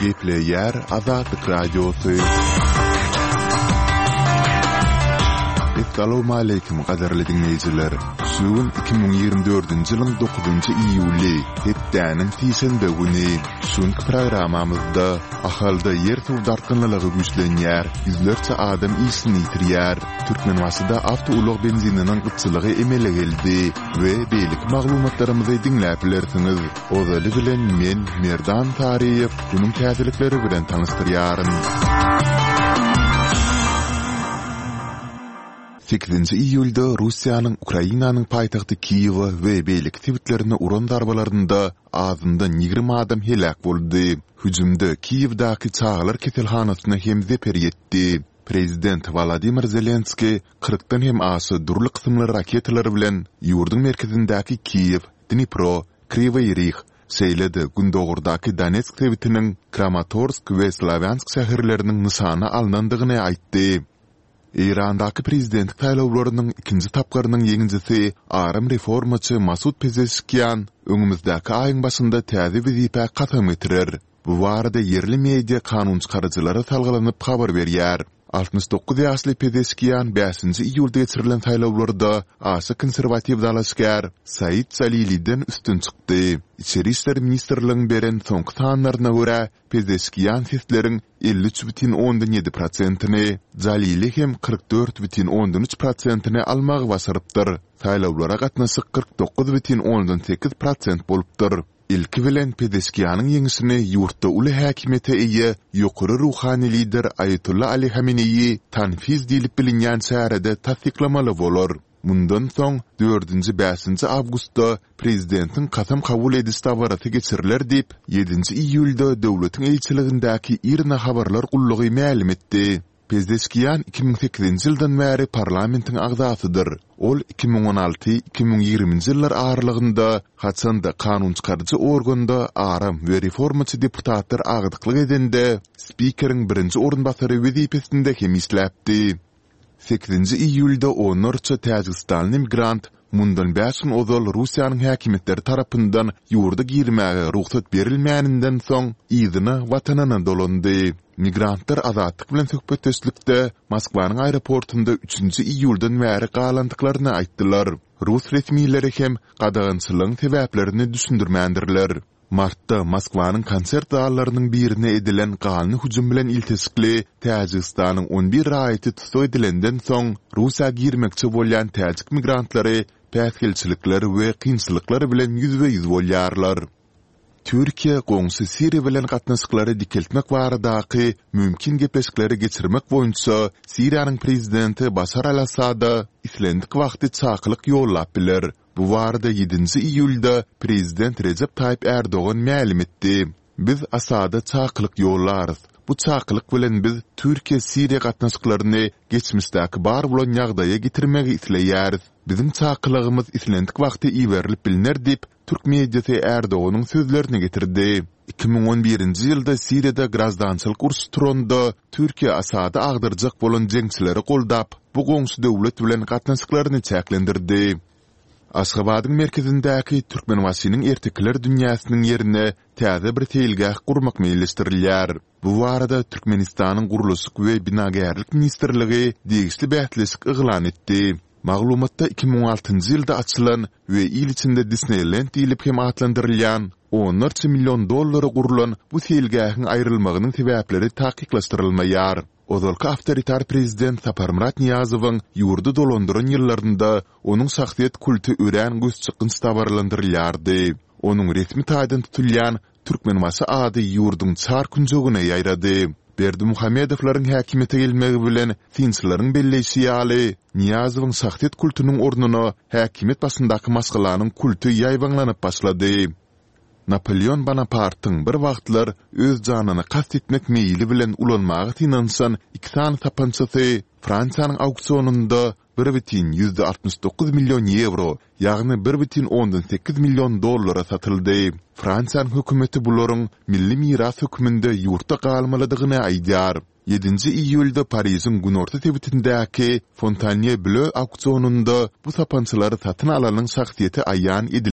Gepleyer Azadlık Radyosu. Assalamu alaykum qadarly dinleyijiler. Şuun 2024-nji ýylyň 9-njy iýuly, hepdäniň tiýşenbe güni. Şuňky programamyzda ahalda ýer suwdarkynlygy güýçlenýär, ýüzlerçe adam işini ýitirýär. Türkmenwasyda awtoulyk benzininiň gıççylygy emele geldi we beýlik maglumatlarymyzy dinläp bilersiňiz. Ozaly bilen men Merdan Tariýew bunyň täzelikleri bilen tanystyryarym. 8 iyulda Russiýanyň Ukrainanyň paýtagty Kiýewa we beýlik tibitlerini uran darbalarynda azyndan 20 adam helak boldy. Hüjümde Kiýewdaky çağlar keselhanasyna hem zeper ýetdi. Prezident Volodymyr Zelenski 40-dan hem asy durly kysymly raketalar bilen ýurdun merkezindäki Kiýew, Dnipro, Kryvyi Rih, Seýlede, Gündogurdaky Donetsk tibitiniň Kramatorsk we Slavyansk şäherleriniň nysana alnandygyny aýtdy. İrandaky prezidentlik taýlawlarynyň ikinji tapgarynyň ýeňinjisi arym reformaçy Masud Pezeshkian öňümüzdäki aýyň başynda täze wezipä gatam getirer. Bu barada yerli media kanun çykarjylary salgylanyp habar berýär. 69 ýaşly Pezeshkian 5-nji iýulda geçirilen taýlawlarda aşy konserwatiw dalaşkar Said Zaliliden üstün çykdy. İçeri işler ministrligiň beren soňky sanlaryna görä Pezeshkian sesleriň 53,7%-ni, Zalili hem 44,3%-ni almagy basyrypdyr. Taýlawlara gatnaşyk 49,8% bolupdyr. İlki bilen Pezeshkianyň ýeňisini ýurtda uly häkimete eýe ýokary ruhany lider Ayatullah Ali Hameneyi tanfiz diýilip bilinýän şäherde tasdiklamaly bolar. Mundan soň 4-5 awgustda prezidentiň kasam kabul ediş tabaraty geçiriler diýip 7 iýulda döwletiň elçiligindäki irna habarlar gullugy ma'lum etdi. Pezeshkian 2008-nji ýyldan bäri parlamentiň agzasydyr. Ol 2016-2020-nji ýyllar aralygynda haçanda kanun çykarjy organda aram we reformaçy deputatlar agdyklyk edende spikeriň birinji orunbasary wezipesinde hem isläpdi. 8 iýulda onurça Täjikistanyň migrant mundan 5 gün ozal Russiýanyň häkimetleri tarapyndan ýurda girmäge ruhsat berilmäninden soň izyny watanyna dolandy. Migrantlar azatlyk bilen söhbetleşlikde Moskwanyň aeroportunda 3-nji iýuldan bäri galandyklaryny aýtdylar. Rus resmiýetleri hem gadagynçylygyň sebäplerini düşündirmändirler. Martda Moskwanyň konsert zallarynyň birine edilen gany hüjüm bilen iltisikli Täjikistanyň 11 raýaty tutsak edilenden soň Russiýa girmekçi bolýan täjik migrantlary päsgelçilikleri we kynçylyklary bilen ýüzbe-ýüz bolýarlar. Türkiýe goňsy Siriýa bilen gatnaşyklary dikeltmek baradaky mümkin gepleşikleri geçirmek boýunça Siriýanyň prezidenti Başar al-Asada islendik wagty çakylyk ýollap biler. Bu barada 7 iýulda prezident Recep Tayyip Erdoğan ma'lum etdi. Biz Asada çakylyk ýollarys. Bu çakylyk bilen biz Türkiýe Siriýa gatnaşyklaryny geçmişdäki bar bolan ýagdaýa getirmegi isleýäris. Bizim çakylygymys islendik wagty iýerilip bilinir diýip Türk mediasy Erdoğanyň sözlerini getirdi. 2011-nji ýylda Siriýada grazdançylyk urşy turanda Türkiýe Asada agdyrjak bolan jeňçileri goldap, bu goňsy döwlet bilen gatnaşyklaryny çäklendirdi. Aşgabatyň merkezindäki Türkmenwasynyň ertekler dünýäsiniň ýerine täze bir teýilgah gurmak meýilleşdirilýär. Bu barada Türkmenistanyň gurulşyk we binagärlik ministrligi degişli bähtlesik yglan etdi. Maglumatda 2016-njy ýylda açylan we ýyl içinde Disneyland diýilip hem atlandyrylýan $10 milyon gurulan bu teýilgahyň aýrylmagynyň sebäpleri takyklaşdyrylmaýar. Ozalky awtoritar prezident Saparmurat Niyazowyň ýurdu dolandyran ýyllarynda onuň şahsiýet kulty ören göççykynç tabarlandyrylýardy. Onuň resmi taýdan tutulýan Türkmenwasy ady ýurdun çar künjogyna ýaýrady. Berdimuhamedowlaryň häkimete gelmegi bilen finçlaryň belleşi ýaly Niyazowyň şahsiýet kultunyň ornuny häkimet başyndaky masgalanyň kulty ýaýbanlanyp başlady. Napoleon Bonaparte'ın bir wagtlar öz janyny kast etmek meýili bilen ulanmagy tinansan iksan tapançysy Fransiýanyň auksionunda 1,69 milyon euro, ýagny 1,8 milyon dollara satyldy. Fransiýanyň hökümeti bularyň milli miras höküminde ýurtda galmalydygyny aýdýar. 7 iýulda Parysyň günorta tebitindäki Fontaine Bleu auksionunda bu tapançylary satyn alanyň şahsiýeti aýan edildi.